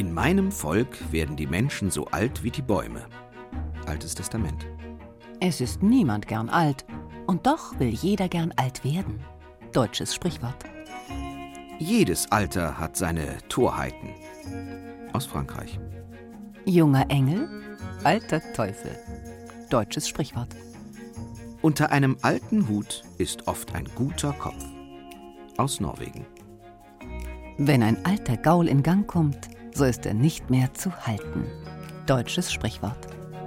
In meinem Volk werden die Menschen so alt wie die Bäume. Altes Testament. Es ist niemand gern alt. Und doch will jeder gern alt werden. Deutsches Sprichwort. Jedes Alter hat seine Torheiten. Aus Frankreich. Junger Engel, alter Teufel. Deutsches Sprichwort. Unter einem alten Hut ist oft ein guter Kopf. Aus Norwegen. Wenn ein alter Gaul in Gang kommt, so ist er nicht mehr zu halten. Deutsches Sprichwort.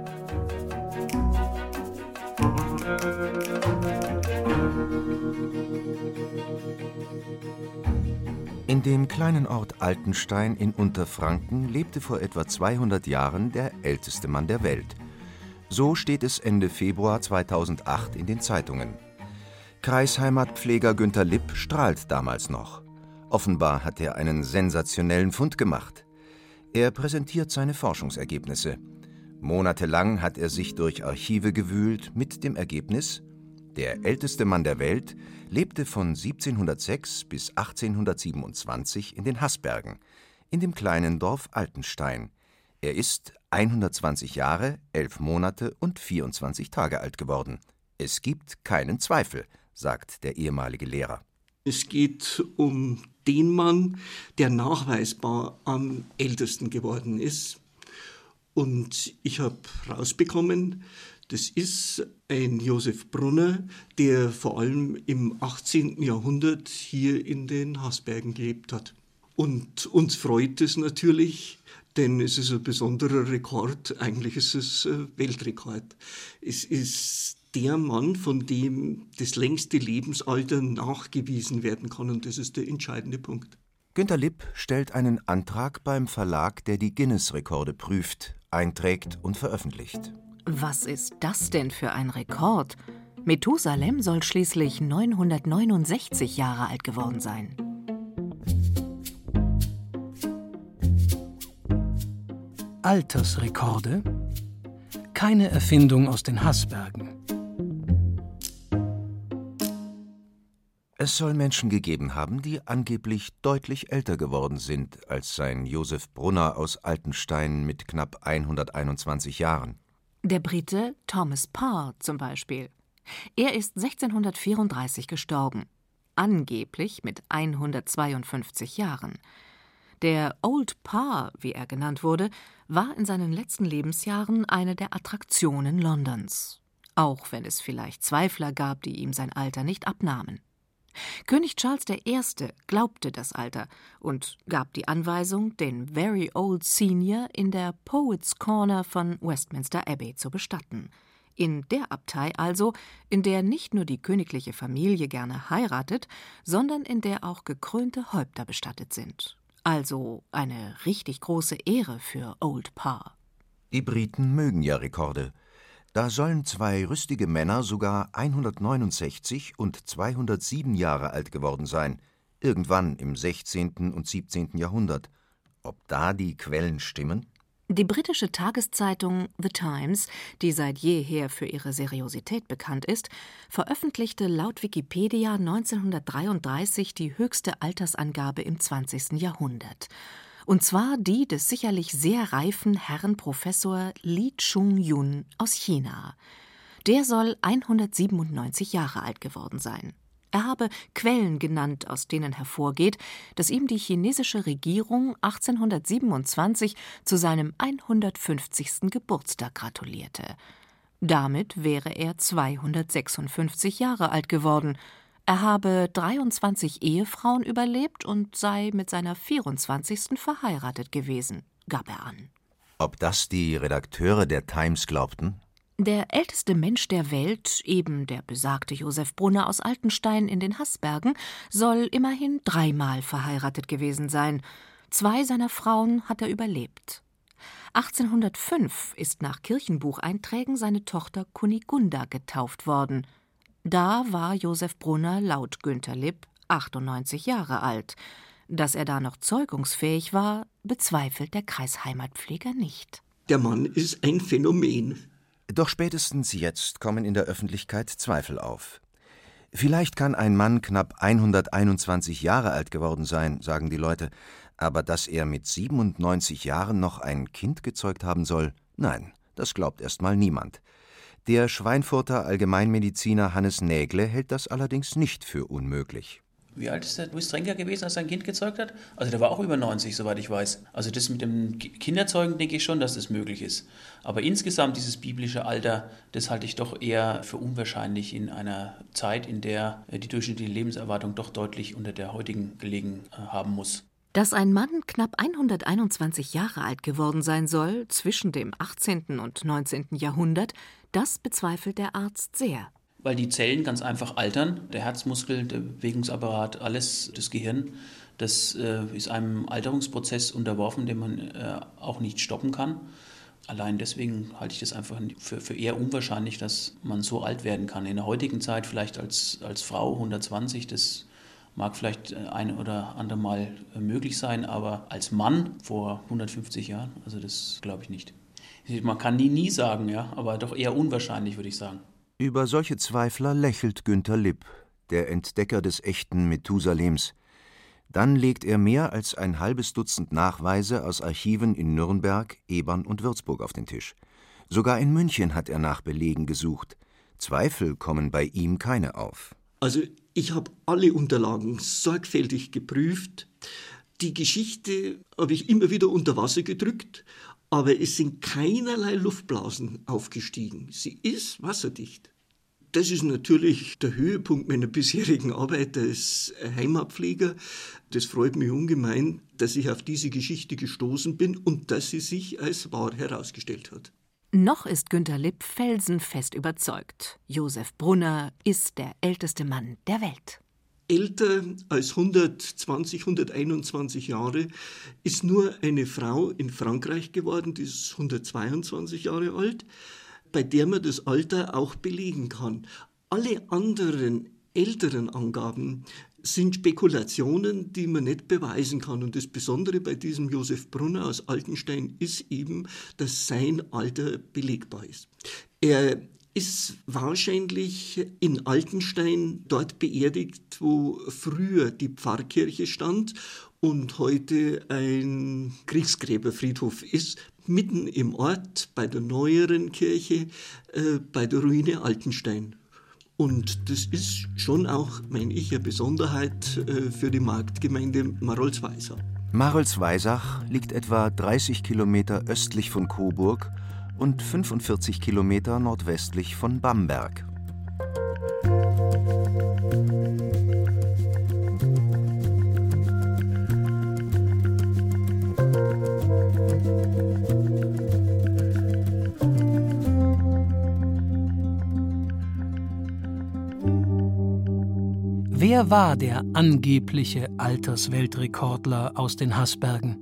In dem kleinen Ort Altenstein in Unterfranken lebte vor etwa 200 Jahren der älteste Mann der Welt. So steht es Ende Februar 2008 in den Zeitungen. Kreisheimatpfleger Günter Lipp strahlt damals noch. Offenbar hat er einen sensationellen Fund gemacht. Er präsentiert seine Forschungsergebnisse. Monatelang hat er sich durch Archive gewühlt mit dem Ergebnis: Der älteste Mann der Welt lebte von 1706 bis 1827 in den Haßbergen, in dem kleinen Dorf Altenstein. Er ist 120 Jahre, 11 Monate und 24 Tage alt geworden. Es gibt keinen Zweifel, sagt der ehemalige Lehrer. Es geht um den Mann, der nachweisbar am ältesten geworden ist. Und ich habe rausbekommen, das ist ein Josef Brunner, der vor allem im 18. Jahrhundert hier in den Haßbergen gelebt hat. Und uns freut es natürlich, denn es ist ein besonderer Rekord, eigentlich ist es ein Weltrekord. Es ist der Mann, von dem das längste Lebensalter nachgewiesen werden kann, und das ist der entscheidende Punkt. Günter Lipp stellt einen Antrag beim Verlag, der die Guinness-Rekorde prüft, einträgt und veröffentlicht. Was ist das denn für ein Rekord? Methusalem soll schließlich 969 Jahre alt geworden sein. Altersrekorde? Keine Erfindung aus den Haßbergen. Es soll Menschen gegeben haben, die angeblich deutlich älter geworden sind als sein Josef Brunner aus Altenstein mit knapp 121 Jahren. Der Brite Thomas Parr zum Beispiel. Er ist 1634 gestorben, angeblich mit 152 Jahren. Der Old Parr, wie er genannt wurde, war in seinen letzten Lebensjahren eine der Attraktionen Londons, auch wenn es vielleicht Zweifler gab, die ihm sein Alter nicht abnahmen. König Charles I. glaubte das Alter und gab die Anweisung, den Very Old Senior in der Poets' Corner von Westminster Abbey zu bestatten. In der Abtei also, in der nicht nur die königliche Familie gerne heiratet, sondern in der auch gekrönte Häupter bestattet sind. Also eine richtig große Ehre für Old Parr. Die Briten mögen ja Rekorde. Da sollen zwei rüstige Männer sogar 169 und 207 Jahre alt geworden sein, irgendwann im 16. und 17. Jahrhundert. Ob da die Quellen stimmen? Die britische Tageszeitung The Times, die seit jeher für ihre Seriosität bekannt ist, veröffentlichte laut Wikipedia 1933 die höchste Altersangabe im 20. Jahrhundert. Und zwar die des sicherlich sehr reifen Herrn Professor Li Chung-Yun aus China. Der soll 197 Jahre alt geworden sein. Er habe Quellen genannt, aus denen hervorgeht, dass ihm die chinesische Regierung 1827 zu seinem 150. Geburtstag gratulierte. Damit wäre er 256 Jahre alt geworden. Er habe 23 Ehefrauen überlebt und sei mit seiner 24. verheiratet gewesen, gab er an. Ob das die Redakteure der Times glaubten? Der älteste Mensch der Welt, eben der besagte Josef Brunner aus Altenstein in den Haßbergen, soll immerhin 3-mal verheiratet gewesen sein. 2 seiner Frauen hat er überlebt. 1805 ist nach Kirchenbucheinträgen seine Tochter Kunigunda getauft worden. Da war Josef Brunner laut Günter Lipp 98 Jahre alt. Dass er da noch zeugungsfähig war, bezweifelt der Kreisheimatpfleger nicht. Der Mann ist ein Phänomen. Doch spätestens jetzt kommen in der Öffentlichkeit Zweifel auf. Vielleicht kann ein Mann knapp 121 Jahre alt geworden sein, sagen die Leute, aber dass er mit 97 Jahren noch ein Kind gezeugt haben soll, nein, das glaubt erst mal niemand. Der Schweinfurter Allgemeinmediziner Hannes Nägle hält das allerdings nicht für unmöglich. Wie alt ist der Louis Trenker gewesen, als er ein Kind gezeugt hat? Also der war auch über 90, soweit ich weiß. Also das mit dem Kinderzeugen denke ich schon, dass das möglich ist. Aber insgesamt dieses biblische Alter, das halte ich doch eher für unwahrscheinlich in einer Zeit, in der die durchschnittliche Lebenserwartung doch deutlich unter der heutigen gelegen haben muss. Dass ein Mann knapp 121 Jahre alt geworden sein soll, zwischen dem 18. und 19. Jahrhundert, das bezweifelt der Arzt sehr. Weil die Zellen ganz einfach altern, der Herzmuskel, der Bewegungsapparat, alles, das Gehirn, das ist einem Alterungsprozess unterworfen, den man auch nicht stoppen kann. Allein deswegen halte ich das einfach für eher unwahrscheinlich, dass man so alt werden kann. In der heutigen Zeit vielleicht als Frau 120, das mag vielleicht ein oder andere Mal möglich sein, aber als Mann vor 150 Jahren, also das glaube ich nicht. Man kann nie sagen, ja, aber doch eher unwahrscheinlich, würde ich sagen. Über solche Zweifler lächelt Günter Lipp, der Entdecker des echten Methusalems. Dann legt er mehr als ein halbes Dutzend Nachweise aus Archiven in Nürnberg, Ebern und Würzburg auf den Tisch. Sogar in München hat er nach Belegen gesucht. Zweifel kommen bei ihm keine auf. Also ich habe alle Unterlagen sorgfältig geprüft. Die Geschichte habe ich immer wieder unter Wasser gedrückt, aber es sind keinerlei Luftblasen aufgestiegen. Sie ist wasserdicht. Das ist natürlich der Höhepunkt meiner bisherigen Arbeit als Heimatpfleger. Das freut mich ungemein, dass ich auf diese Geschichte gestoßen bin und dass sie sich als wahr herausgestellt hat. Noch ist Günter Lipp felsenfest überzeugt. Josef Brunner ist der älteste Mann der Welt. Älter als 120, 121 Jahre ist nur eine Frau in Frankreich geworden, die ist 122 Jahre alt, bei der man das Alter auch belegen kann. Alle anderen älteren Angaben sind Spekulationen, die man nicht beweisen kann. Und das Besondere bei diesem Josef Brunner aus Altenstein ist eben, dass sein Alter belegbar ist. Er ist wahrscheinlich in Altenstein dort beerdigt, wo früher die Pfarrkirche stand und heute ein Kriegsgräberfriedhof ist, mitten im Ort bei der neueren Kirche, bei der Ruine Altenstein. Und das ist schon auch, meine ich, eine Besonderheit für die Marktgemeinde Marolsweisach. Marolsweisach liegt etwa 30 Kilometer östlich von Coburg und 45 Kilometer nordwestlich von Bamberg. Wer war der angebliche Altersweltrekordler aus den Haßbergen?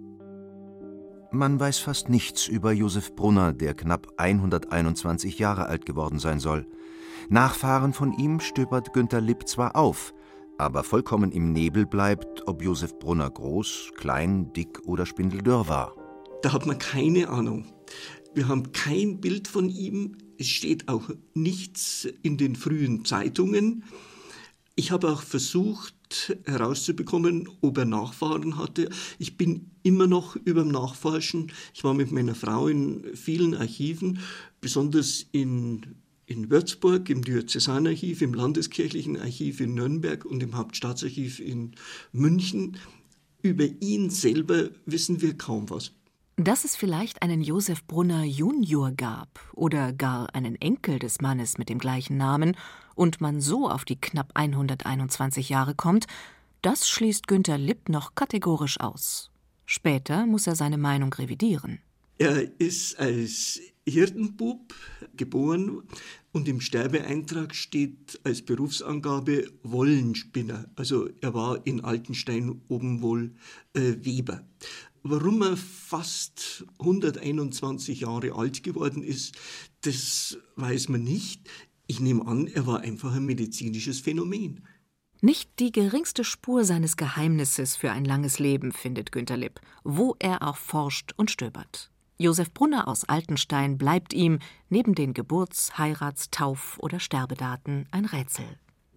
Man weiß fast nichts über Josef Brunner, der knapp 121 Jahre alt geworden sein soll. Nachfahren von ihm stöbert Günter Lipp zwar auf, aber vollkommen im Nebel bleibt, ob Josef Brunner groß, klein, dick oder spindeldürr war. Da hat man keine Ahnung. Wir haben kein Bild von ihm. Es steht auch nichts in den frühen Zeitungen. Ich habe auch versucht herauszubekommen, ob er Nachfahren hatte. Ich bin immer noch überm Nachforschen. Ich war mit meiner Frau in vielen Archiven, besonders in Würzburg, im Diözesanarchiv, im Landeskirchlichen Archiv in Nürnberg und im Hauptstaatsarchiv in München. Über ihn selber wissen wir kaum was. Dass es vielleicht einen Josef Brunner Junior gab oder gar einen Enkel des Mannes mit dem gleichen Namen und man so auf die knapp 121 Jahre kommt, das schließt Günter Lipp noch kategorisch aus. Später muss er seine Meinung revidieren. Er ist als Hirtenbub geboren und im Sterbeeintrag steht als Berufsangabe Wollenspinner. Also er war in Altenstein oben wohl Weber. Warum er fast 121 Jahre alt geworden ist, das weiß man nicht. Ich nehme an, er war einfach ein medizinisches Phänomen. Nicht die geringste Spur seines Geheimnisses für ein langes Leben findet Günter Lipp, wo er auch forscht und stöbert. Josef Brunner aus Altenstein bleibt ihm neben den Geburts-, Heirats-, Tauf- oder Sterbedaten ein Rätsel.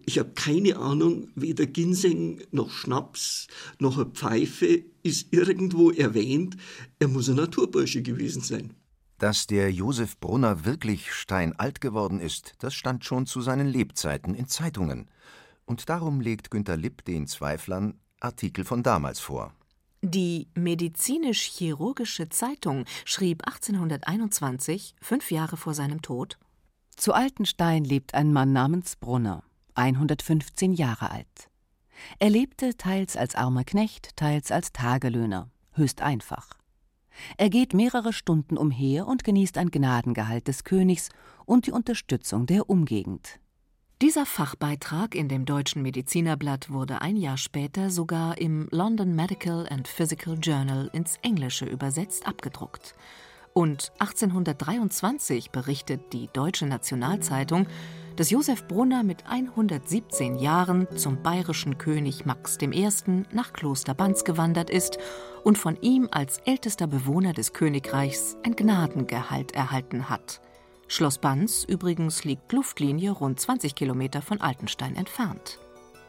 Ich habe keine Ahnung, weder Ginseng noch Schnaps noch eine Pfeife ist irgendwo erwähnt. Er muss ein Naturbursche gewesen sein. Dass der Josef Brunner wirklich steinalt geworden ist, das stand schon zu seinen Lebzeiten in Zeitungen. Und darum legt Günter Lipp den Zweiflern Artikel von damals vor. Die Medizinisch-Chirurgische Zeitung schrieb 1821, 5 Jahre vor seinem Tod: Zu Altenstein lebt ein Mann namens Brunner, 115 Jahre alt. Er lebte teils als armer Knecht, teils als Tagelöhner, höchst einfach. Er geht mehrere Stunden umher und genießt ein Gnadengehalt des Königs und die Unterstützung der Umgegend. Dieser Fachbeitrag in dem Deutschen Medizinerblatt wurde ein Jahr später sogar im London Medical and Physical Journal ins Englische übersetzt abgedruckt. Und 1823 berichtet die Deutsche Nationalzeitung, dass Josef Brunner mit 117 Jahren zum bayerischen König Max I. nach Kloster Banz gewandert ist und von ihm als ältester Bewohner des Königreichs ein Gnadengehalt erhalten hat. Schloss Banz übrigens liegt Luftlinie rund 20 Kilometer von Altenstein entfernt.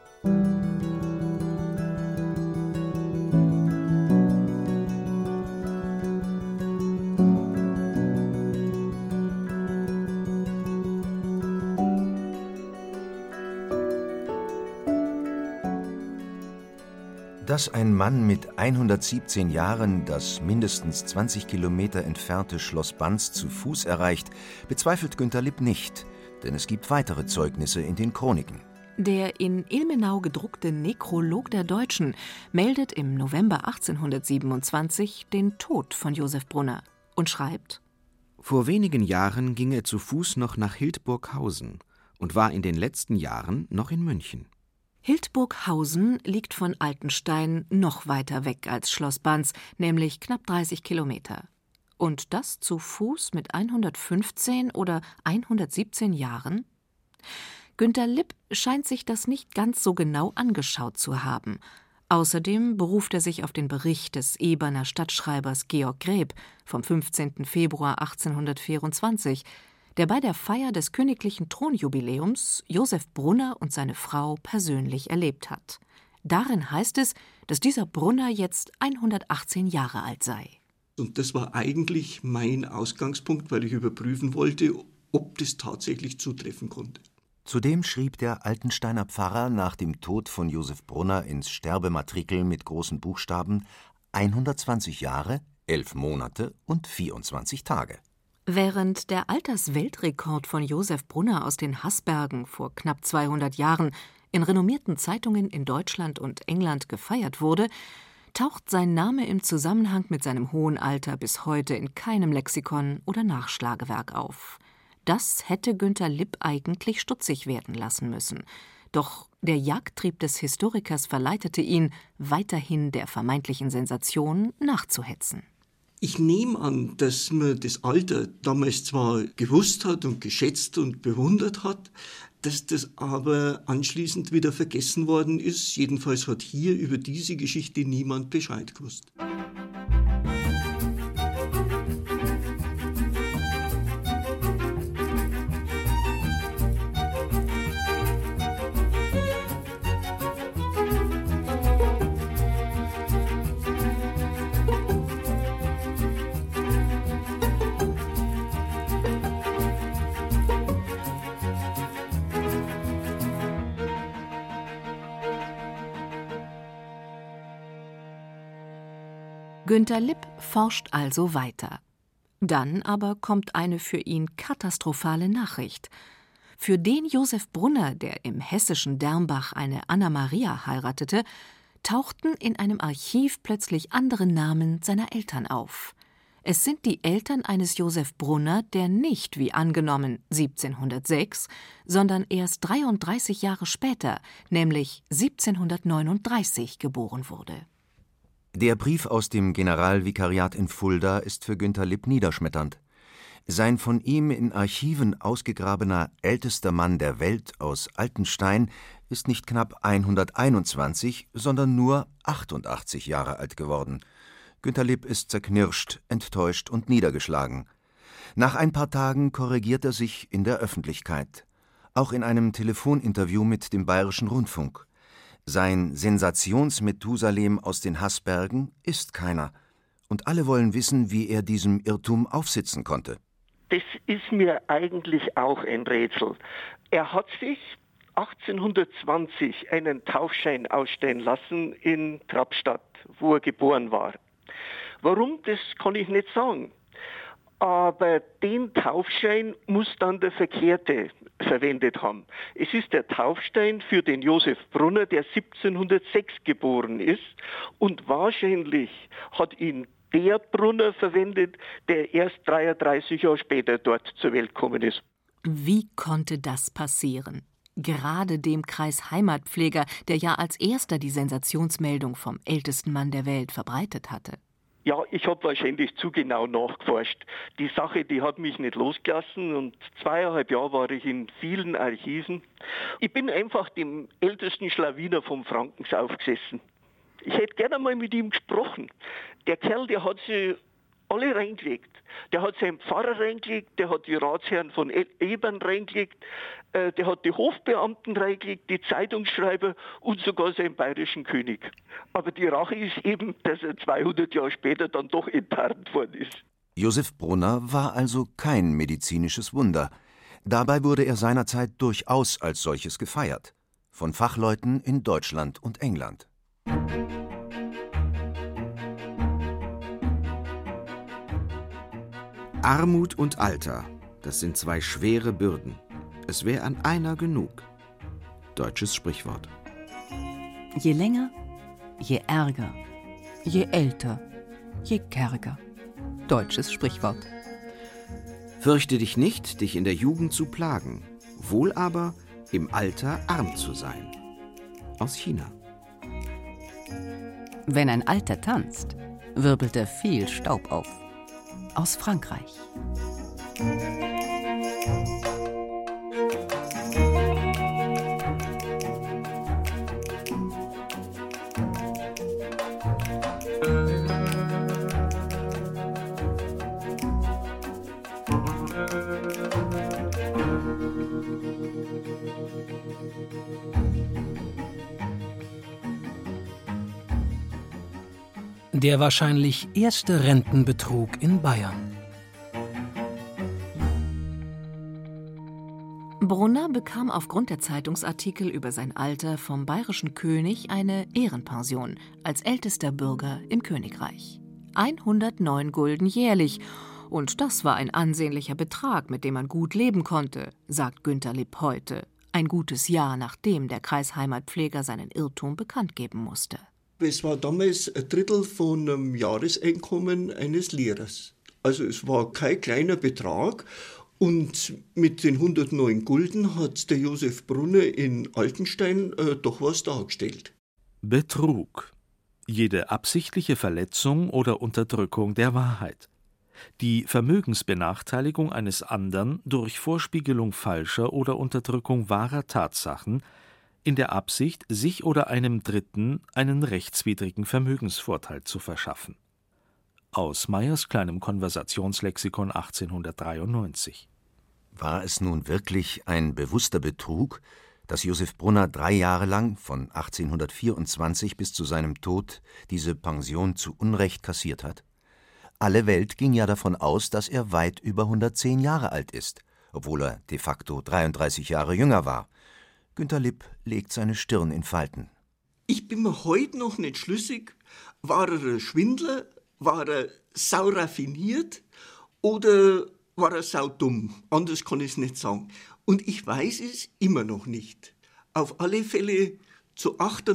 Dass ein Mann mit 117 Jahren das mindestens 20 Kilometer entfernte Schloss Banz zu Fuß erreicht, bezweifelt Günter Lipp nicht, denn es gibt weitere Zeugnisse in den Chroniken. Der in Ilmenau gedruckte Nekrolog der Deutschen meldet im November 1827 den Tod von Josef Brunner und schreibt: Vor wenigen Jahren ging er zu Fuß noch nach Hildburghausen und war in den letzten Jahren noch in München. Hildburghausen liegt von Altenstein noch weiter weg als Schloss Banz, nämlich knapp 30 Kilometer. Und das zu Fuß mit 115 oder 117 Jahren? Günter Lipp scheint sich das nicht ganz so genau angeschaut zu haben. Außerdem beruft er sich auf den Bericht des Eberner Stadtschreibers Georg Greb vom 15. Februar 1824, der bei der Feier des königlichen Thronjubiläums Josef Brunner und seine Frau persönlich erlebt hat. Darin heißt es, dass dieser Brunner jetzt 118 Jahre alt sei. Und das war eigentlich mein Ausgangspunkt, weil ich überprüfen wollte, ob das tatsächlich zutreffen konnte. Zudem schrieb der Altensteiner Pfarrer nach dem Tod von Josef Brunner ins Sterbematrikel mit großen Buchstaben 120 Jahre, 11 Monate und 24 Tage. Während der Altersweltrekord von Josef Brunner aus den Haßbergen vor knapp 200 Jahren in renommierten Zeitungen in Deutschland und England gefeiert wurde, taucht sein Name im Zusammenhang mit seinem hohen Alter bis heute in keinem Lexikon oder Nachschlagewerk auf. Das hätte Günter Lipp eigentlich stutzig werden lassen müssen. Doch der Jagdtrieb des Historikers verleitete ihn, weiterhin der vermeintlichen Sensation nachzuhetzen. Ich nehme an, dass man das Alter damals zwar gewusst hat und geschätzt und bewundert hat, dass das aber anschließend wieder vergessen worden ist. Jedenfalls hat hier über diese Geschichte niemand Bescheid gewusst. Günter Lipp forscht also weiter. Dann aber kommt eine für ihn katastrophale Nachricht. Für den Josef Brunner, der im hessischen Dermbach eine Anna-Maria heiratete, tauchten in einem Archiv plötzlich andere Namen seiner Eltern auf. Es sind die Eltern eines Josef Brunner, der nicht, wie angenommen, 1706, sondern erst 33 Jahre später, nämlich 1739, geboren wurde. Der Brief aus dem Generalvikariat in Fulda ist für Günter Lipp niederschmetternd. Sein von ihm in Archiven ausgegrabener ältester Mann der Welt aus Altenstein ist nicht knapp 121, sondern nur 88 Jahre alt geworden. Günter Lipp ist zerknirscht, enttäuscht und niedergeschlagen. Nach ein paar Tagen korrigiert er sich in der Öffentlichkeit. Auch in einem Telefoninterview mit dem Bayerischen Rundfunk. Sein Sensationsmethusalem aus den Haßbergen ist keiner. Und alle wollen wissen, wie er diesem Irrtum aufsitzen konnte. Das ist mir eigentlich auch ein Rätsel. Er hat sich 1820 einen Taufschein ausstellen lassen in Trappstadt, wo er geboren war. Warum, das kann ich nicht sagen. Aber den Taufschein muss dann der Verkehrte verwendet haben. Es ist der Taufstein für den Josef Brunner, der 1706 geboren ist. Und wahrscheinlich hat ihn der Brunner verwendet, der erst 33 Jahre später dort zur Welt gekommen ist. Wie konnte das passieren? Gerade dem Kreisheimatpfleger, der ja als erster die Sensationsmeldung vom ältesten Mann der Welt verbreitet hatte. Ja, ich habe wahrscheinlich zu genau nachgeforscht. Die Sache, die hat mich nicht losgelassen und 2,5 Jahre war ich in vielen Archiven. Ich bin einfach dem ältesten Schlawiner vom Frankens aufgesessen. Ich hätte gerne mal mit ihm gesprochen. Der Kerl, der hat sie alle reingelegt. Der hat seinen Pfarrer reingelegt, der hat die Ratsherren von Ebern reingelegt, der hat die Hofbeamten reingelegt, die Zeitungsschreiber und sogar seinen bayerischen König. Aber die Rache ist eben, dass er 200 Jahre später dann doch enttarnt worden ist. Josef Brunner war also kein medizinisches Wunder. Dabei wurde er seinerzeit durchaus als solches gefeiert. Von Fachleuten in Deutschland und England. Armut und Alter, das sind zwei schwere Bürden. Es wäre an einer genug. Deutsches Sprichwort. Je länger, je ärger, je älter, je kärger. Deutsches Sprichwort. Fürchte dich nicht, dich in der Jugend zu plagen, wohl aber im Alter arm zu sein. Aus China. Wenn ein Alter tanzt, wirbelt er viel Staub auf. Aus Frankreich. Der wahrscheinlich erste Rentenbetrug in Bayern. Brunner bekam aufgrund der Zeitungsartikel über sein Alter vom bayerischen König eine Ehrenpension als ältester Bürger im Königreich. 109 Gulden jährlich. Und das war ein ansehnlicher Betrag, mit dem man gut leben konnte, sagt Günter Lipp heute. Ein gutes Jahr, nachdem der Kreisheimatpfleger seinen Irrtum bekannt geben musste. Es war damals 1/3 von einem Jahreseinkommen eines Lehrers. Also es war kein kleiner Betrag. Und mit den 109 Gulden hat der Josef Brunner in Altenstein doch was dargestellt. Betrug. Jede absichtliche Verletzung oder Unterdrückung der Wahrheit. Die Vermögensbenachteiligung eines anderen durch Vorspiegelung falscher oder Unterdrückung wahrer Tatsachen in der Absicht, sich oder einem Dritten einen rechtswidrigen Vermögensvorteil zu verschaffen. Aus Meyers kleinem Konversationslexikon 1893. War es nun wirklich ein bewusster Betrug, dass Josef Brunner 3 Jahre lang, von 1824 bis zu seinem Tod, diese Pension zu Unrecht kassiert hat? Alle Welt ging ja davon aus, dass er weit über 110 Jahre alt ist, obwohl er de facto 33 Jahre jünger war. Günter Lipp legt seine Stirn in Falten. Ich bin mir heute noch nicht schlüssig, war er ein Schwindler, war er sauraffiniert oder war er saudumm? Anders kann ich es nicht sagen. Und ich weiß es immer noch nicht. Auf alle Fälle zu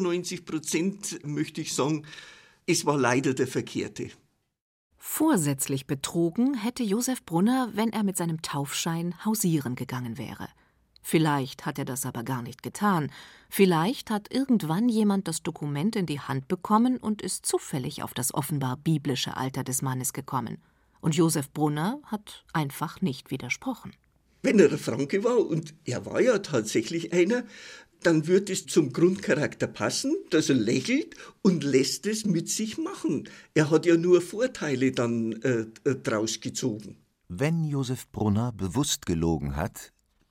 98% möchte ich sagen, es war leider der Verkehrte. Vorsätzlich betrogen hätte Josef Brunner, wenn er mit seinem Taufschein hausieren gegangen wäre. Vielleicht hat er das aber gar nicht getan. Vielleicht hat irgendwann jemand das Dokument in die Hand bekommen und ist zufällig auf das offenbar biblische Alter des Mannes gekommen. Und Josef Brunner hat einfach nicht widersprochen. Wenn er ein Franke war, und er war ja tatsächlich einer, dann wird es zum Grundcharakter passen, dass er lächelt und lässt es mit sich machen. Er hat ja nur Vorteile dann draus gezogen. Wenn Josef Brunner bewusst gelogen hat,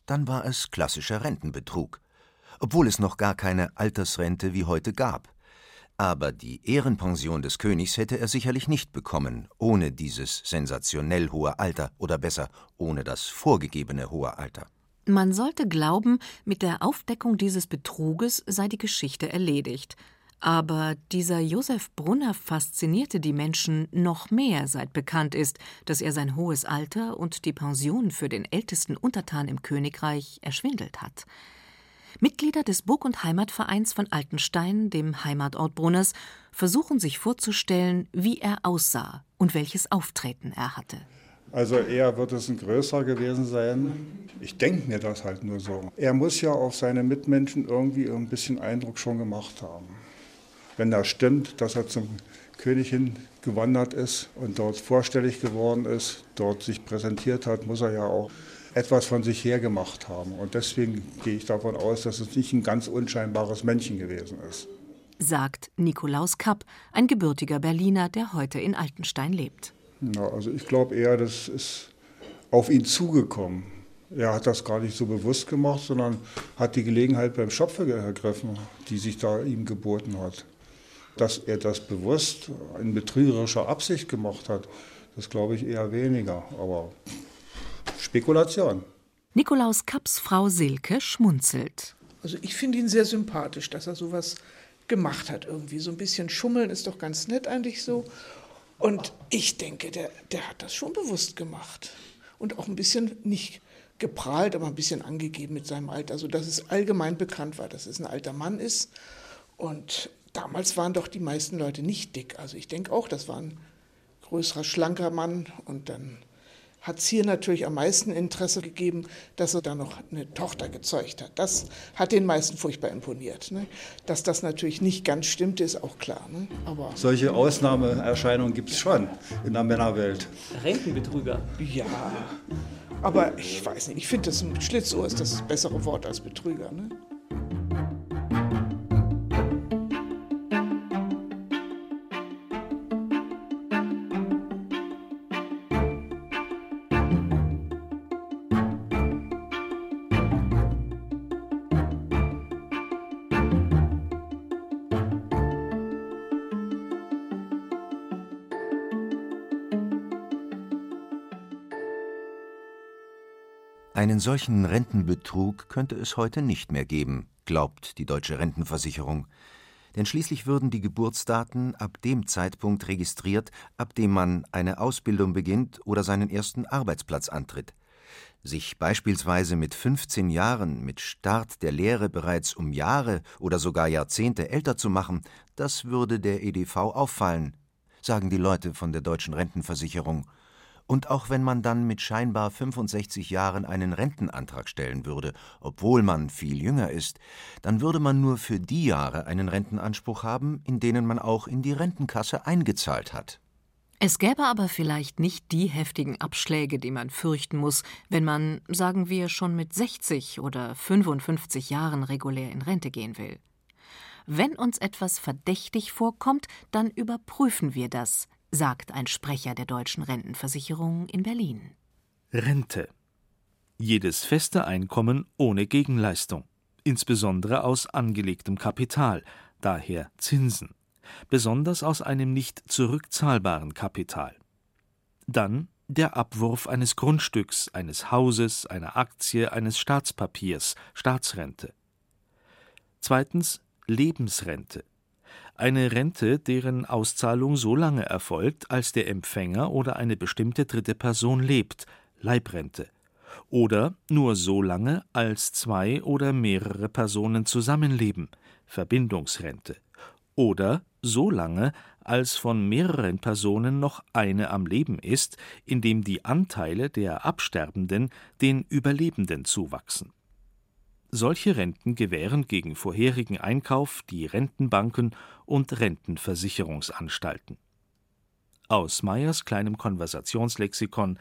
dann war es klassischer Rentenbetrug, obwohl es noch gar keine Altersrente wie heute gab. Aber die Ehrenpension des Königs hätte er sicherlich nicht bekommen, ohne dieses sensationell hohe Alter, oder besser, ohne das vorgegebene hohe Alter. Man sollte glauben, mit der Aufdeckung dieses Betruges sei die Geschichte erledigt. Aber dieser Josef Brunner faszinierte die Menschen noch mehr, seit bekannt ist, dass er sein hohes Alter und die Pension für den ältesten Untertan im Königreich erschwindelt hat. Mitglieder des Burg- und Heimatvereins von Altenstein, dem Heimatort Brunners, versuchen sich vorzustellen, wie er aussah und welches Auftreten er hatte. Also eher wird es ein größerer gewesen sein. Ich denke mir das halt nur so. Er muss ja auf seine Mitmenschen irgendwie ein bisschen Eindruck schon gemacht haben. Wenn das stimmt, dass er zum König hingewandert ist und dort vorstellig geworden ist, dort sich präsentiert hat, muss er ja auch etwas von sich her gemacht haben. Und deswegen gehe ich davon aus, dass es nicht ein ganz unscheinbares Männchen gewesen ist. Sagt Nikolaus Kapp, ein gebürtiger Berliner, der heute in Altenstein lebt. Ja, also ich glaube eher, das ist auf ihn zugekommen. Er hat das gar nicht so bewusst gemacht, sondern hat die Gelegenheit beim Schopfe ergriffen, die sich da ihm geboten hat. Dass er das bewusst in betrügerischer Absicht gemacht hat, das glaube ich eher weniger, aber Spekulation. Nikolaus Kapps Frau Silke schmunzelt. Also ich finde ihn sehr sympathisch, dass er sowas gemacht hat irgendwie. So ein bisschen schummeln ist doch ganz nett eigentlich so. Und ich denke, der hat das schon bewusst gemacht. Und auch ein bisschen nicht geprahlt, aber ein bisschen angegeben mit seinem Alter. Also dass es allgemein bekannt war, dass es ein alter Mann ist. Und damals waren doch die meisten Leute nicht dick. Also ich denke auch, das war ein größerer, schlanker Mann. Und dann hat es hier natürlich am meisten Interesse gegeben, dass er da noch eine Tochter gezeugt hat. Das hat den meisten furchtbar imponiert. Ne? Dass das natürlich nicht ganz stimmte, ist auch klar. Ne? Aber solche Ausnahmeerscheinungen gibt es schon in der Männerwelt. Rentenbetrüger. Ja, aber ich weiß nicht, ich finde, das ein Schlitzohr ist das bessere Wort als Betrüger. Ne? Einen solchen Rentenbetrug könnte es heute nicht mehr geben, glaubt die Deutsche Rentenversicherung. Denn schließlich würden die Geburtsdaten ab dem Zeitpunkt registriert, ab dem man eine Ausbildung beginnt oder seinen ersten Arbeitsplatz antritt. Sich beispielsweise mit 15 Jahren mit Start der Lehre bereits um Jahre oder sogar Jahrzehnte älter zu machen, das würde der EDV auffallen, sagen die Leute von der Deutschen Rentenversicherung. Und auch wenn man dann mit scheinbar 65 Jahren einen Rentenantrag stellen würde, obwohl man viel jünger ist, dann würde man nur für die Jahre einen Rentenanspruch haben, in denen man auch in die Rentenkasse eingezahlt hat. Es gäbe aber vielleicht nicht die heftigen Abschläge, die man fürchten muss, wenn man, sagen wir, schon mit 60 oder 55 Jahren regulär in Rente gehen will. Wenn uns etwas verdächtig vorkommt, dann überprüfen wir das, sagt ein Sprecher der Deutschen Rentenversicherung in Berlin. Rente. Jedes feste Einkommen ohne Gegenleistung, insbesondere aus angelegtem Kapital, daher Zinsen, besonders aus einem nicht zurückzahlbaren Kapital. Dann der Abwurf eines Grundstücks, eines Hauses, einer Aktie, eines Staatspapiers, Staatsrente. Zweitens Lebensrente. Eine Rente, deren Auszahlung so lange erfolgt, als der Empfänger oder eine bestimmte dritte Person lebt, Leibrente. Oder nur so lange, als zwei oder mehrere Personen zusammenleben, Verbindungsrente. Oder so lange, als von mehreren Personen noch eine am Leben ist, indem die Anteile der Absterbenden den Überlebenden zuwachsen. Solche Renten gewähren gegen vorherigen Einkauf die Rentenbanken und Rentenversicherungsanstalten. Aus Meyers kleinem Konversationslexikon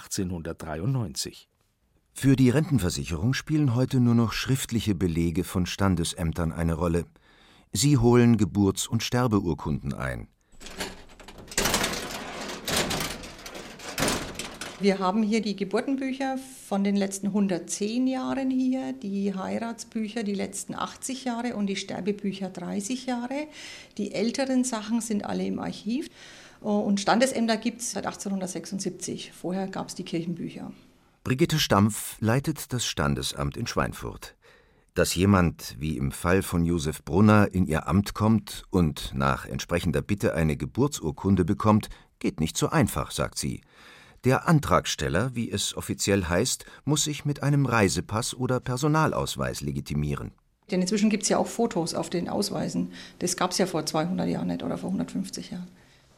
1893. Für die Rentenversicherung spielen heute nur noch schriftliche Belege von Standesämtern eine Rolle. Sie holen Geburts- und Sterbeurkunden ein. Wir haben hier die Geburtenbücher von den letzten 110 Jahren hier, die Heiratsbücher die letzten 80 Jahre und die Sterbebücher 30 Jahre. Die älteren Sachen sind alle im Archiv. Und Standesämter gibt es seit 1876. Vorher gab es die Kirchenbücher. Brigitte Stampf leitet das Standesamt in Schweinfurt. Dass jemand, wie im Fall von Josef Brunner, in ihr Amt kommt und nach entsprechender Bitte eine Geburtsurkunde bekommt, geht nicht so einfach, sagt sie. Der Antragsteller, wie es offiziell heißt, muss sich mit einem Reisepass oder Personalausweis legitimieren. Denn inzwischen gibt es ja auch Fotos auf den Ausweisen. Das gab es ja vor 200 Jahren nicht oder vor 150 Jahren.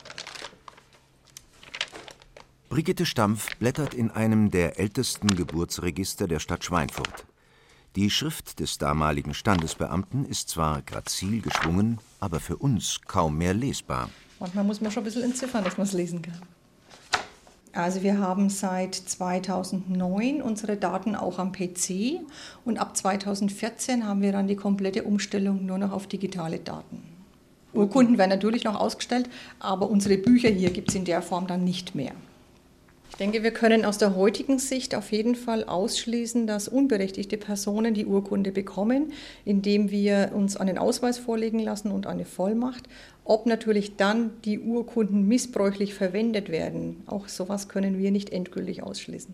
Brigitte Stampf blättert in einem der ältesten Geburtsregister der Stadt Schweinfurt. Die Schrift des damaligen Standesbeamten ist zwar grazil geschwungen, aber für uns kaum mehr lesbar. Manchmal muss man schon ein bisschen entziffern, dass man es lesen kann. Also wir haben seit 2009 unsere Daten auch am PC und ab 2014 haben wir dann die komplette Umstellung nur noch auf digitale Daten. Urkunden werden natürlich noch ausgestellt, aber unsere Bücher hier gibt es in der Form dann nicht mehr. Ich denke, wir können aus der heutigen Sicht auf jeden Fall ausschließen, dass unberechtigte Personen die Urkunde bekommen, indem wir uns einen Ausweis vorlegen lassen und eine Vollmacht. Ob natürlich dann die Urkunden missbräuchlich verwendet werden, auch sowas können wir nicht endgültig ausschließen.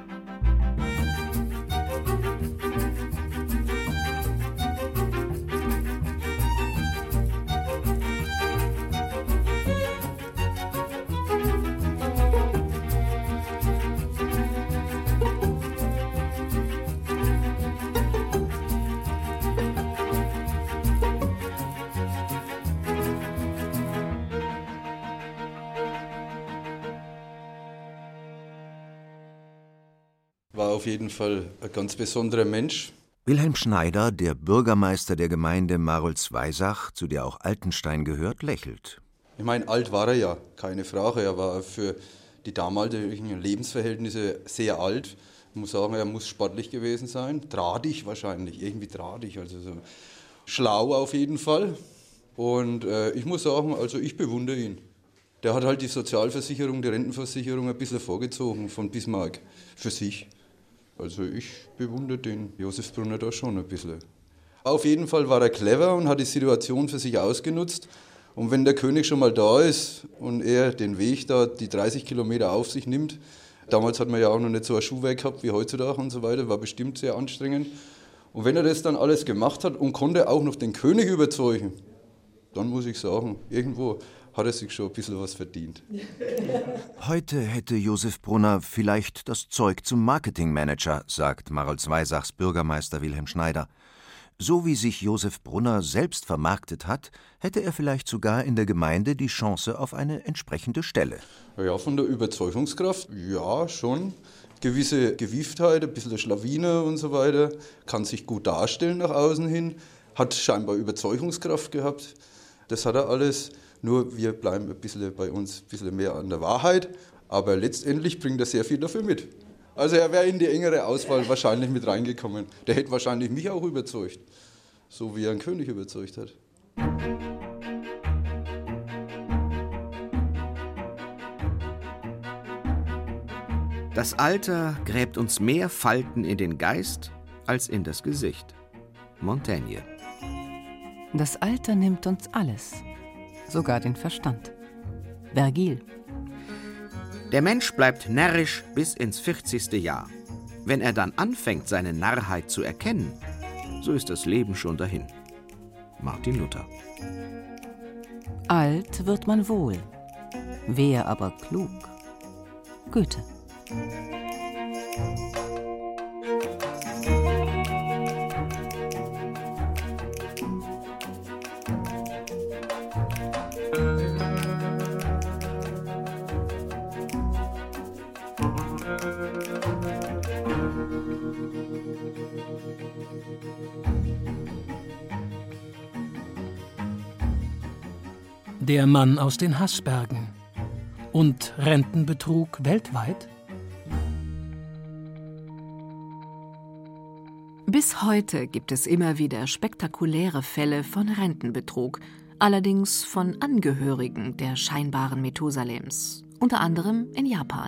War auf jeden Fall ein ganz besonderer Mensch. Wilhelm Schneider, der Bürgermeister der Gemeinde Marolz-Weisach, zu der auch Altenstein gehört, lächelt. Ich meine, alt war er ja, keine Frage. Er war für die damaligen Lebensverhältnisse sehr alt. Ich muss sagen, er muss sportlich gewesen sein. Drahtig wahrscheinlich, irgendwie drahtig. Also so schlau auf jeden Fall. Und ich muss sagen, also ich bewundere ihn. Der hat halt die Sozialversicherung, die Rentenversicherung ein bisschen vorgezogen von Bismarck für sich. Also ich bewundere den Josef Brunner da schon ein bisschen. Auf jeden Fall war er clever und hat die Situation für sich ausgenutzt. Und wenn der König schon mal da ist und er den Weg da, die 30 Kilometer auf sich nimmt, damals hat man ja auch noch nicht so ein Schuhwerk gehabt wie heutzutage und so weiter, war bestimmt sehr anstrengend. Und wenn er das dann alles gemacht hat und konnte auch noch den König überzeugen, dann muss ich sagen, irgendwo hat er sich schon ein bisschen was verdient. Heute hätte Josef Brunner vielleicht das Zeug zum Marketingmanager, sagt Marolz-Weisachs Bürgermeister Wilhelm Schneider. So wie sich Josef Brunner selbst vermarktet hat, hätte er vielleicht sogar in der Gemeinde die Chance auf eine entsprechende Stelle. Ja, von der Überzeugungskraft, ja, schon. Gewisse Gewieftheit, ein bisschen der Schlawiner und so weiter, kann sich gut darstellen nach außen hin, hat scheinbar Überzeugungskraft gehabt. Das hat er alles. Nur wir bleiben ein bisschen bei uns ein bisschen mehr an der Wahrheit, aber letztendlich bringt er sehr viel dafür mit. Also er wäre in die engere Auswahl wahrscheinlich mit reingekommen. Der hätte wahrscheinlich mich auch überzeugt, so wie er einen König überzeugt hat. Das Alter gräbt uns mehr Falten in den Geist als in das Gesicht. Montaigne. Das Alter nimmt uns alles. Sogar den Verstand. Vergil. Der Mensch bleibt närrisch bis ins 40. Jahr. Wenn er dann anfängt, seine Narrheit zu erkennen, so ist das Leben schon dahin. Martin Luther. Alt wird man wohl. Wer aber klug? Goethe. Der Mann aus den Haßbergen und Rentenbetrug weltweit? Bis heute gibt es immer wieder spektakuläre Fälle von Rentenbetrug, allerdings von Angehörigen der scheinbaren Methusalems, unter anderem in Japan.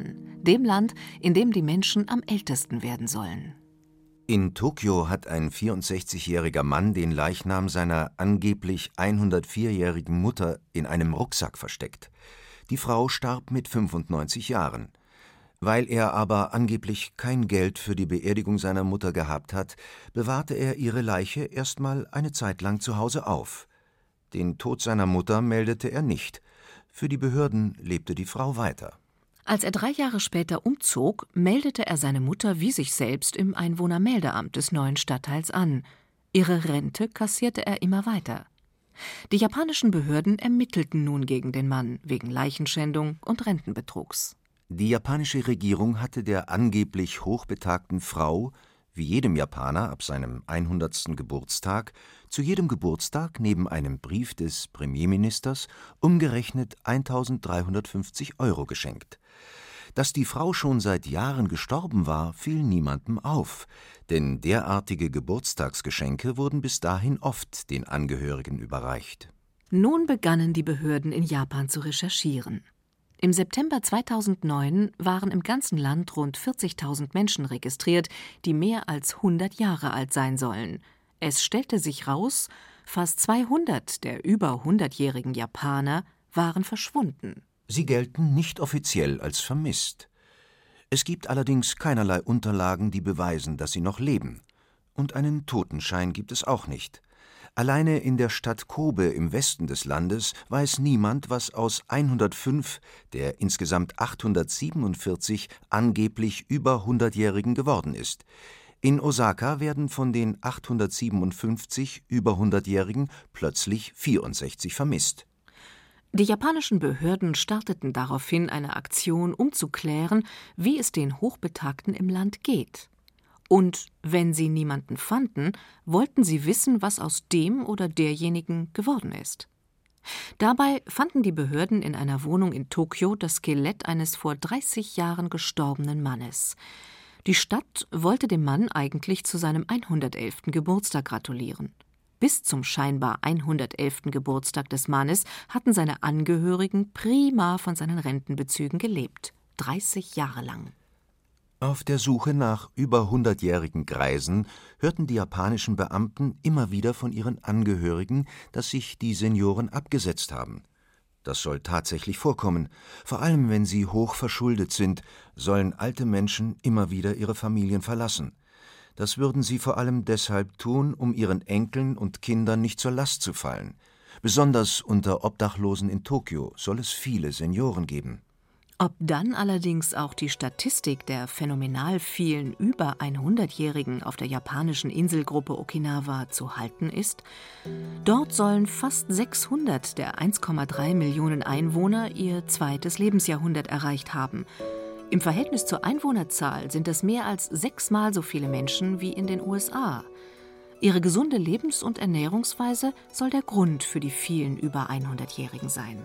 dem Land, in dem die Menschen am ältesten werden sollen. In Tokio hat ein 64-jähriger Mann den Leichnam seiner angeblich 104-jährigen Mutter in einem Rucksack versteckt. Die Frau starb mit 95 Jahren. Weil er aber angeblich kein Geld für die Beerdigung seiner Mutter gehabt hat, bewahrte er ihre Leiche erstmal eine Zeit lang zu Hause auf. Den Tod seiner Mutter meldete er nicht. Für die Behörden lebte die Frau weiter. Als er 3 Jahre später umzog, meldete er seine Mutter wie sich selbst im Einwohnermeldeamt des neuen Stadtteils an. Ihre Rente kassierte er immer weiter. Die japanischen Behörden ermittelten nun gegen den Mann wegen Leichenschändung und Rentenbetrugs. Die japanische Regierung hatte der angeblich hochbetagten Frau, wie jedem Japaner ab seinem 100. Geburtstag, zu jedem Geburtstag neben einem Brief des Premierministers umgerechnet 1.350 € geschenkt. Dass die Frau schon seit Jahren gestorben war, fiel niemandem auf, denn derartige Geburtstagsgeschenke wurden bis dahin oft den Angehörigen überreicht. Nun begannen die Behörden in Japan zu recherchieren. Im September 2009 waren im ganzen Land rund 40.000 Menschen registriert, die mehr als 100 Jahre alt sein sollen. Es stellte sich raus, fast 200 der über 100-jährigen Japaner waren verschwunden. Sie gelten nicht offiziell als vermisst. Es gibt allerdings keinerlei Unterlagen, die beweisen, dass sie noch leben. Und einen Totenschein gibt es auch nicht. Alleine in der Stadt Kobe im Westen des Landes weiß niemand, was aus 105 der insgesamt 847 angeblich über 100-Jährigen geworden ist. In Osaka werden von den 857 über 100-Jährigen plötzlich 64 vermisst. Die japanischen Behörden starteten daraufhin eine Aktion, um zu klären, wie es den Hochbetagten im Land geht. Und wenn sie niemanden fanden, wollten sie wissen, was aus dem oder derjenigen geworden ist. Dabei fanden die Behörden in einer Wohnung in Tokio das Skelett eines vor 30 Jahren gestorbenen Mannes. Die Stadt wollte dem Mann eigentlich zu seinem 111. Geburtstag gratulieren. Bis zum scheinbar 111. Geburtstag des Mannes hatten seine Angehörigen prima von seinen Rentenbezügen gelebt. 30 Jahre lang. Auf der Suche nach über 100-jährigen Greisen hörten die japanischen Beamten immer wieder von ihren Angehörigen, dass sich die Senioren abgesetzt haben. Das soll tatsächlich vorkommen. Vor allem, wenn sie hoch verschuldet sind, sollen alte Menschen immer wieder ihre Familien verlassen. Das würden sie vor allem deshalb tun, um ihren Enkeln und Kindern nicht zur Last zu fallen. Besonders unter Obdachlosen in Tokio soll es viele Senioren geben. Ob dann allerdings auch die Statistik der phänomenal vielen über 100-Jährigen auf der japanischen Inselgruppe Okinawa zu halten ist? Dort sollen fast 600 der 1,3 Millionen Einwohner ihr zweites Lebensjahrhundert erreicht haben. Im Verhältnis zur Einwohnerzahl sind es mehr als 6-mal so viele Menschen wie in den USA. Ihre gesunde Lebens- und Ernährungsweise soll der Grund für die vielen über 100-Jährigen sein.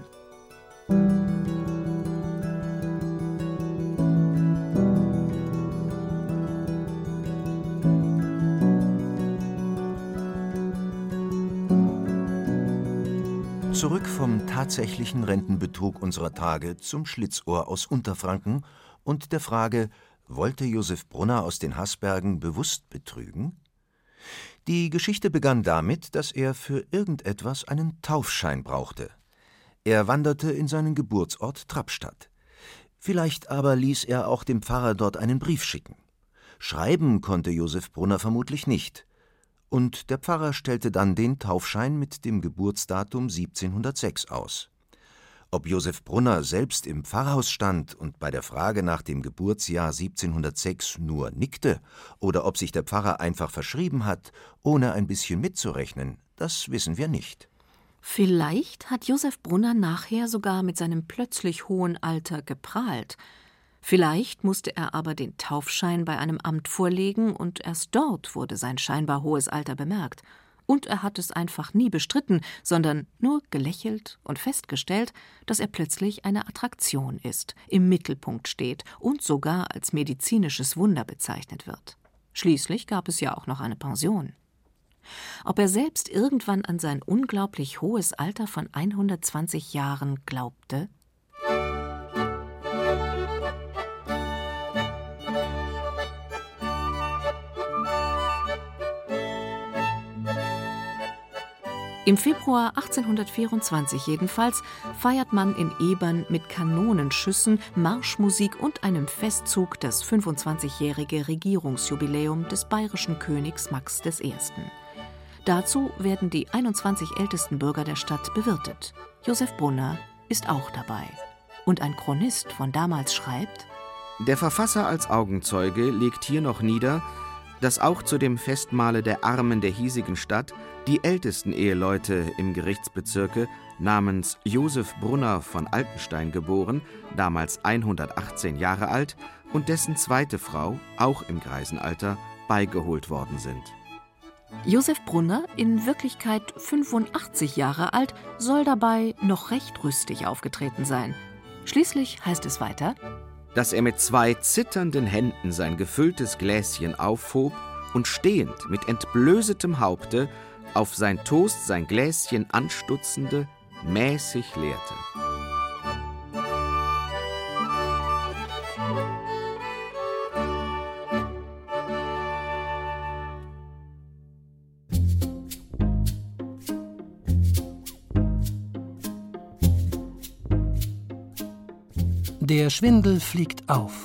Zurück vom tatsächlichen Rentenbetrug unserer Tage zum Schlitzohr aus Unterfranken und der Frage, wollte Josef Brunner aus den Haßbergen bewusst betrügen? Die Geschichte begann damit, dass er für irgendetwas einen Taufschein brauchte. Er wanderte in seinen Geburtsort Trappstadt. Vielleicht aber ließ er auch dem Pfarrer dort einen Brief schicken. Schreiben konnte Josef Brunner vermutlich nicht. Und der Pfarrer stellte dann den Taufschein mit dem Geburtsdatum 1706 aus. Ob Josef Brunner selbst im Pfarrhaus stand und bei der Frage nach dem Geburtsjahr 1706 nur nickte oder ob sich der Pfarrer einfach verschrieben hat, ohne ein bisschen mitzurechnen, das wissen wir nicht. Vielleicht hat Josef Brunner nachher sogar mit seinem plötzlich hohen Alter geprahlt. Vielleicht musste er aber den Taufschein bei einem Amt vorlegen und erst dort wurde sein scheinbar hohes Alter bemerkt. Und er hat es einfach nie bestritten, sondern nur gelächelt und festgestellt, dass er plötzlich eine Attraktion ist, im Mittelpunkt steht und sogar als medizinisches Wunder bezeichnet wird. Schließlich gab es ja auch noch eine Pension. Ob er selbst irgendwann an sein unglaublich hohes Alter von 120 Jahren glaubte? Im Februar 1824 jedenfalls feiert man in Ebern mit Kanonenschüssen, Marschmusik und einem Festzug das 25-jährige Regierungsjubiläum des bayerischen Königs Max I. Dazu werden die 21 ältesten Bürger der Stadt bewirtet. Josef Brunner ist auch dabei. Und ein Chronist von damals schreibt: Der Verfasser als Augenzeuge legt hier noch nieder, dass auch zu dem Festmahle der Armen der hiesigen Stadt die ältesten Eheleute im Gerichtsbezirke namens Josef Brunner von Altenstein geboren, damals 118 Jahre alt, und dessen zweite Frau, auch im Greisenalter, beigeholt worden sind. Josef Brunner, in Wirklichkeit 85 Jahre alt, soll dabei noch recht rüstig aufgetreten sein. Schließlich heißt es weiter, dass er mit 2 zitternden Händen sein gefülltes Gläschen aufhob und stehend mit entblößetem Haupte auf sein Toast sein Gläschen anstutzende mäßig leerte. Der Schwindel fliegt auf.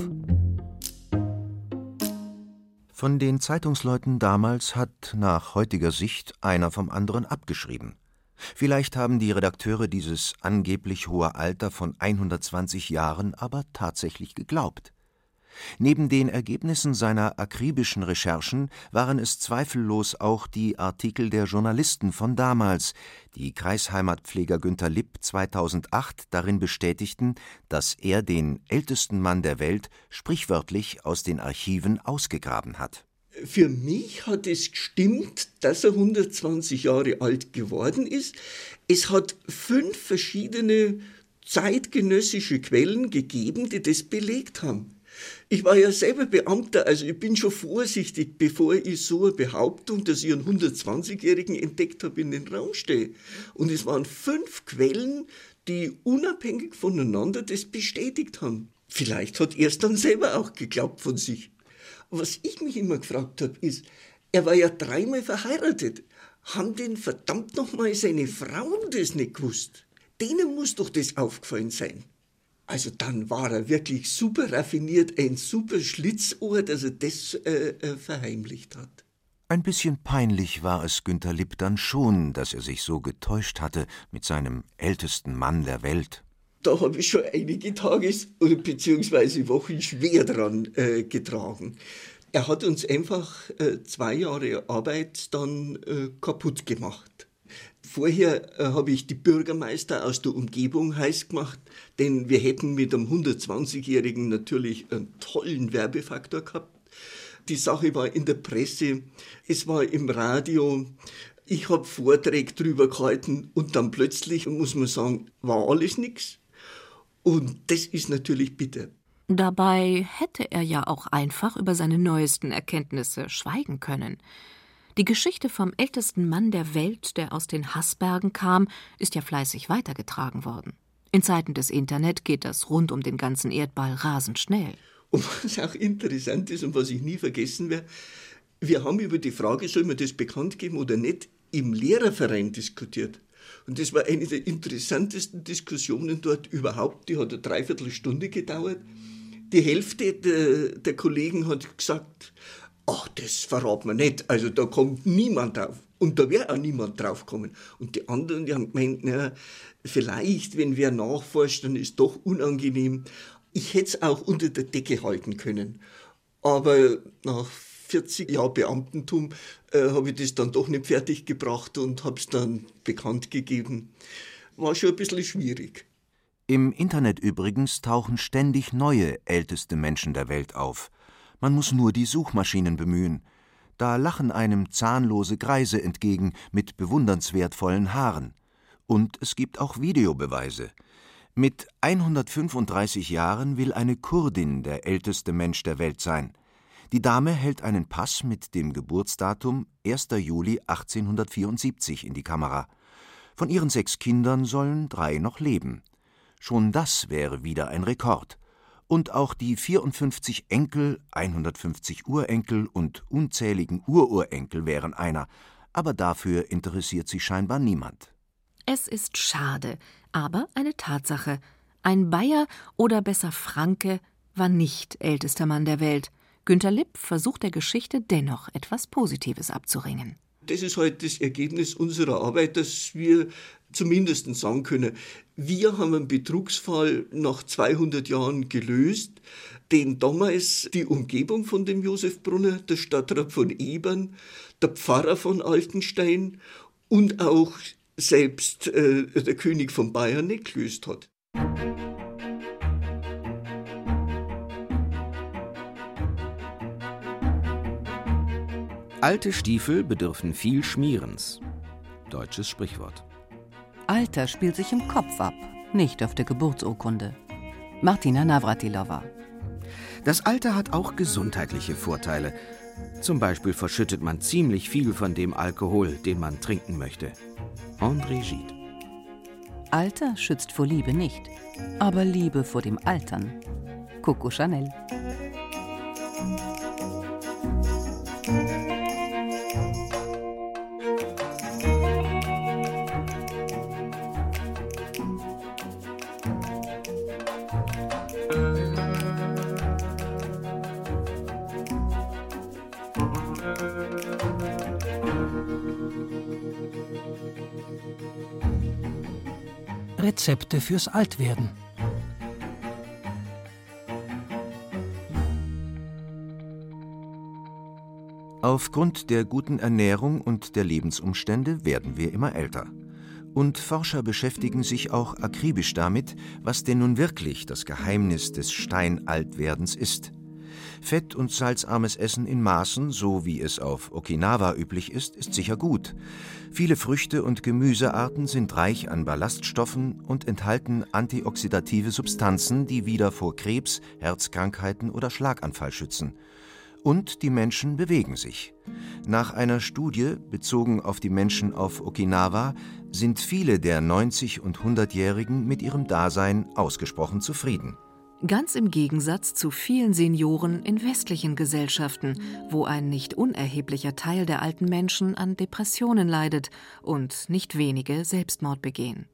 Von den Zeitungsleuten damals hat nach heutiger Sicht einer vom anderen abgeschrieben. Vielleicht haben die Redakteure dieses angeblich hohe Alter von 120 Jahren aber tatsächlich geglaubt. Neben den Ergebnissen seiner akribischen Recherchen waren es zweifellos auch die Artikel der Journalisten von damals, die Kreisheimatpfleger Günter Lipp 2008 darin bestätigten, dass er den ältesten Mann der Welt sprichwörtlich aus den Archiven ausgegraben hat. Für mich hat es gestimmt, dass er 120 Jahre alt geworden ist. Es hat 5 verschiedene zeitgenössische Quellen gegeben, die das belegt haben. Ich war ja selber Beamter, also ich bin schon vorsichtig, bevor ich so eine Behauptung, dass ich einen 120-Jährigen entdeckt habe, in den Raum stelle. Und es waren 5 Quellen, die unabhängig voneinander das bestätigt haben. Vielleicht hat er es dann selber auch geglaubt von sich. Was ich mich immer gefragt habe, ist, er war ja 3-mal verheiratet. Haben denn verdammt nochmal seine Frauen das nicht gewusst? Denen muss doch das aufgefallen sein. Also dann war er wirklich super raffiniert, ein super Schlitzohr, dass er das verheimlicht hat. Ein bisschen peinlich war es Günter Lipp dann schon, dass er sich so getäuscht hatte mit seinem ältesten Mann der Welt. Da habe ich schon einige Tage bzw. Wochen schwer dran getragen. Er hat uns einfach 2 Jahre Arbeit dann kaputt gemacht. Vorher habe ich die Bürgermeister aus der Umgebung heiß gemacht, denn wir hätten mit einem 120-Jährigen natürlich einen tollen Werbefaktor gehabt. Die Sache war in der Presse, es war im Radio, ich habe Vorträge drüber gehalten und dann plötzlich, muss man sagen, war alles nichts. Und das ist natürlich bitter. Dabei hätte er ja auch einfach über seine neuesten Erkenntnisse schweigen können. Die Geschichte vom ältesten Mann der Welt, der aus den Haßbergen kam, ist ja fleißig weitergetragen worden. In Zeiten des Internet geht das rund um den ganzen Erdball rasend schnell. Und was auch interessant ist und was ich nie vergessen werde, wir haben über die Frage, soll man das bekannt geben oder nicht, im Lehrerverein diskutiert. Und das war eine der interessantesten Diskussionen dort überhaupt. Die hat eine Dreiviertelstunde gedauert. Die Hälfte der Kollegen hat gesagt, ach, das verraten wir nicht, also da kommt niemand drauf. Und da wäre auch niemand drauf gekommen. Und die anderen, die haben gemeint, na, vielleicht, wenn wer nachforscht, dann ist doch unangenehm. Ich hätte es auch unter der Decke halten können. Aber nach 40 Jahren Beamtentum habe ich das dann doch nicht fertig gebracht und habe es dann bekannt gegeben. War schon ein bisschen schwierig. Im Internet übrigens tauchen ständig neue älteste Menschen der Welt auf. Man muss nur die Suchmaschinen bemühen. Da lachen einem zahnlose Greise entgegen mit bewundernswertvollen Haaren. Und es gibt auch Videobeweise. Mit 135 Jahren will eine Kurdin der älteste Mensch der Welt sein. Die Dame hält einen Pass mit dem Geburtsdatum 1. Juli 1874 in die Kamera. Von ihren 6 Kindern sollen 3 noch leben. Schon das wäre wieder ein Rekord. Und auch die 54 Enkel, 150 Urenkel und unzähligen Ururenkel wären einer. aber dafür interessiert sich scheinbar niemand. Es ist schade, aber eine Tatsache. Ein Bayer oder besser Franke war nicht ältester Mann der Welt. Günter Lipp versucht der Geschichte dennoch etwas Positives abzuringen. Das ist halt das Ergebnis unserer Arbeit, dass wir zumindest sagen können, wir haben einen Betrugsfall nach 200 Jahren gelöst, den damals die Umgebung von dem Josef Brunner, der Stadtrat von Ebern, der Pfarrer von Altenstein und auch selbst der König von Bayern nicht gelöst hat. Alte Stiefel bedürfen viel Schmierens. Deutsches Sprichwort. Alter spielt sich im Kopf ab, nicht auf der Geburtsurkunde. Martina Navratilova. Das Alter hat auch gesundheitliche Vorteile. Zum Beispiel verschüttet man ziemlich viel von dem Alkohol, den man trinken möchte. André Gide. Alter schützt vor Liebe nicht, aber Liebe vor dem Altern. Coco Chanel. Rezepte fürs Altwerden. Aufgrund der guten Ernährung und der Lebensumstände werden wir immer älter. Und Forscher beschäftigen sich auch akribisch damit, was denn nun wirklich das Geheimnis des Steinaltwerdens ist. Fett- und salzarmes Essen in Maßen, so wie es auf Okinawa üblich ist sicher gut. Viele Früchte und Gemüsearten sind reich an Ballaststoffen und enthalten antioxidative Substanzen, die wieder vor Krebs, Herzkrankheiten oder Schlaganfall schützen. Und die Menschen bewegen sich. Nach einer Studie, bezogen auf die Menschen auf Okinawa, sind viele der 90- und 100-Jährigen mit ihrem Dasein ausgesprochen zufrieden. Ganz im Gegensatz zu vielen Senioren in westlichen Gesellschaften, wo ein nicht unerheblicher Teil der alten Menschen an Depressionen leidet und nicht wenige Selbstmord begehen.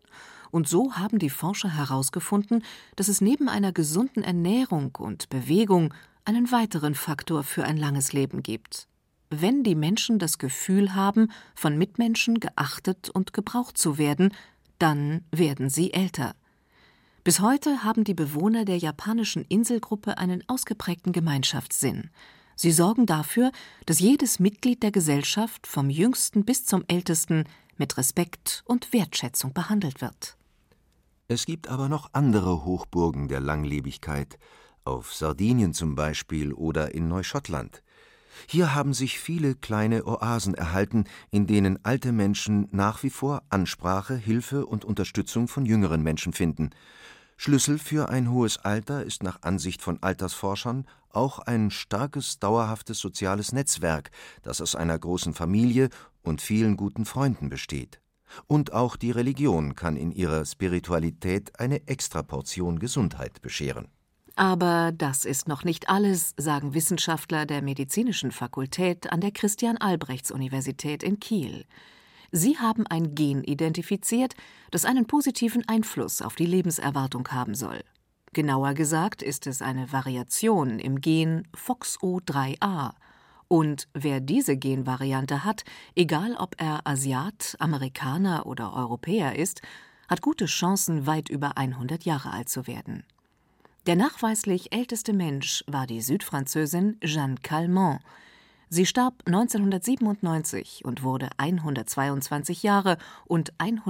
Und so haben die Forscher herausgefunden, dass es neben einer gesunden Ernährung und Bewegung einen weiteren Faktor für ein langes Leben gibt. Wenn die Menschen das Gefühl haben, von Mitmenschen geachtet und gebraucht zu werden, dann werden sie älter. Bis heute haben die Bewohner der japanischen Inselgruppe einen ausgeprägten Gemeinschaftssinn. Sie sorgen dafür, dass jedes Mitglied der Gesellschaft, vom Jüngsten bis zum Ältesten, mit Respekt und Wertschätzung behandelt wird. Es gibt aber noch andere Hochburgen der Langlebigkeit, auf Sardinien zum Beispiel oder in Neuschottland. Hier haben sich viele kleine Oasen erhalten, in denen alte Menschen nach wie vor Ansprache, Hilfe und Unterstützung von jüngeren Menschen finden. Schlüssel für ein hohes Alter ist nach Ansicht von Altersforschern auch ein starkes, dauerhaftes soziales Netzwerk, das aus einer großen Familie und vielen guten Freunden besteht. Und auch die Religion kann in ihrer Spiritualität eine Extraportion Gesundheit bescheren. Aber das ist noch nicht alles, sagen Wissenschaftler der Medizinischen Fakultät an der Christian-Albrechts-Universität in Kiel. Sie haben ein Gen identifiziert, das einen positiven Einfluss auf die Lebenserwartung haben soll. Genauer gesagt ist es eine Variation im Gen FOXO3A. Und wer diese Genvariante hat, egal ob er Asiat, Amerikaner oder Europäer ist, hat gute Chancen, weit über 100 Jahre alt zu werden. Der nachweislich älteste Mensch war die Südfranzösin Jeanne Calment. Sie starb 1997 und wurde 122 Jahre und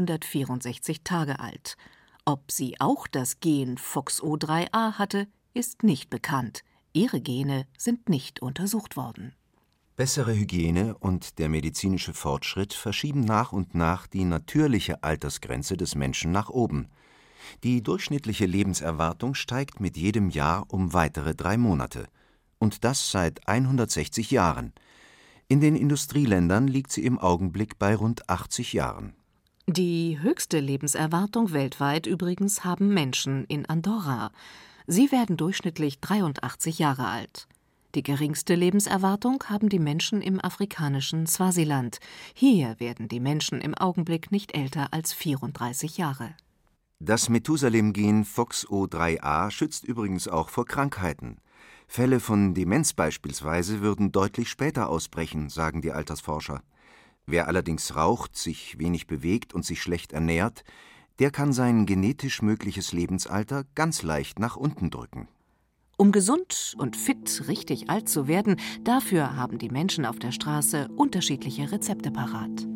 164 Tage alt. Ob sie auch das Gen FOXO3A hatte, ist nicht bekannt. Ihre Gene sind nicht untersucht worden. Bessere Hygiene und der medizinische Fortschritt verschieben nach und nach die natürliche Altersgrenze des Menschen nach oben. Die durchschnittliche Lebenserwartung steigt mit jedem Jahr um weitere 3 Monate. Und das seit 160 Jahren. In den Industrieländern liegt sie im Augenblick bei rund 80 Jahren. Die höchste Lebenserwartung weltweit übrigens haben Menschen in Andorra. Sie werden durchschnittlich 83 Jahre alt. Die geringste Lebenserwartung haben die Menschen im afrikanischen Swasiland. Hier werden die Menschen im Augenblick nicht älter als 34 Jahre. Das Methusalem-Gen FOXO3a schützt übrigens auch vor Krankheiten. Fälle von Demenz beispielsweise würden deutlich später ausbrechen, sagen die Altersforscher. Wer allerdings raucht, sich wenig bewegt und sich schlecht ernährt, der kann sein genetisch mögliches Lebensalter ganz leicht nach unten drücken. Um gesund und fit richtig alt zu werden, dafür haben die Menschen auf der Straße unterschiedliche Rezepte parat.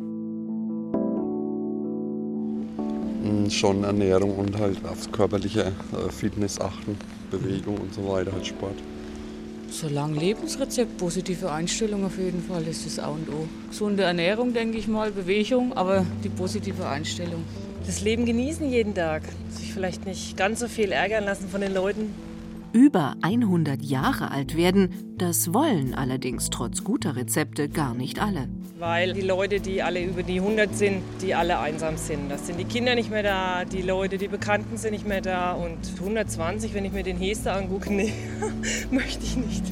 Schon Ernährung und halt aufs körperliche Fitness achten, Bewegung und so weiter, halt Sport. So lang Lebensrezept, positive Einstellung auf jeden Fall ist das A und O. Gesunde Ernährung, denke ich mal, Bewegung, aber die positive Einstellung. Das Leben genießen jeden Tag, sich vielleicht nicht ganz so viel ärgern lassen von den Leuten. Über 100 Jahre alt werden, das wollen allerdings trotz guter Rezepte gar nicht alle. Weil die Leute, die alle über die 100 sind, die alle einsam sind. Da sind die Kinder nicht mehr da, die Leute, die Bekannten sind nicht mehr da. Und 120, wenn ich mir den Hester angucke, nee, möchte ich nicht.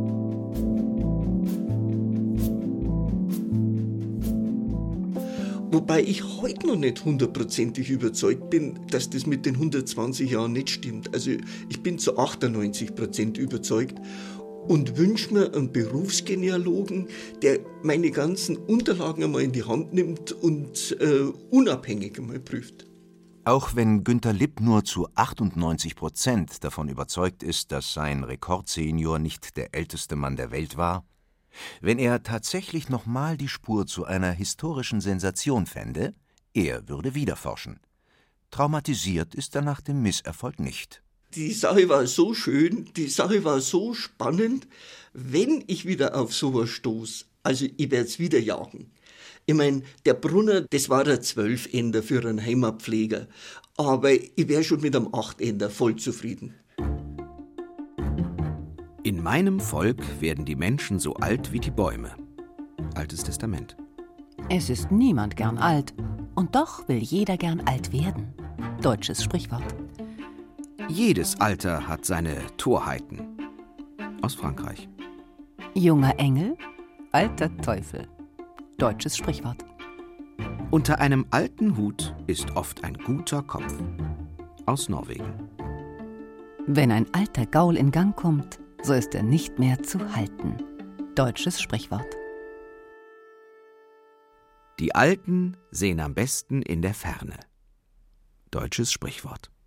Wobei ich heute noch nicht 100%ig überzeugt bin, dass das mit den 120 Jahren nicht stimmt. Also ich bin zu 98% überzeugt und wünsche mir einen Berufsgenealogen, der meine ganzen Unterlagen einmal in die Hand nimmt und unabhängig einmal prüft. Auch wenn Günter Lipp nur zu 98% davon überzeugt ist, dass sein Rekordsenior nicht der älteste Mann der Welt war, wenn er tatsächlich nochmal die Spur zu einer historischen Sensation fände, er würde wieder forschen. Traumatisiert ist er nach dem Misserfolg nicht. Die Sache war so schön, die Sache war so spannend, wenn ich wieder auf sowas stoße, also ich werde es wieder jagen. Ich meine, der Brunner, das war der 12-Ender für einen Heimatpfleger, aber ich wäre schon mit einem 8-Ender voll zufrieden. In meinem Volk werden die Menschen so alt wie die Bäume. Altes Testament. Es ist niemand gern alt, und doch will jeder gern alt werden. Deutsches Sprichwort. Jedes Alter hat seine Torheiten. Aus Frankreich. Junger Engel, alter Teufel. Deutsches Sprichwort. Unter einem alten Hut ist oft ein guter Kopf. Aus Norwegen. Wenn ein alter Gaul in Gang kommt, so ist er nicht mehr zu halten. Deutsches Sprichwort. Die Alten sehen am besten in der Ferne. Deutsches Sprichwort.